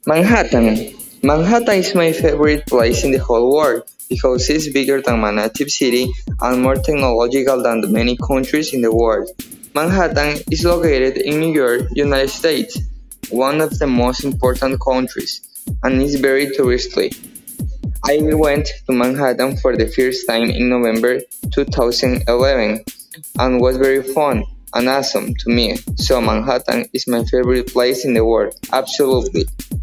Manhattan. Manhattan is my favorite place in the whole world because it's bigger than my native city and more technological than the many countries in the world. Manhattan is located in New York, United States, one of the most important countries, and is very touristy. I went to Manhattan for the first time in November 2011 and was very fun and awesome to me. So Manhattan is my favorite place in the world. Absolutely.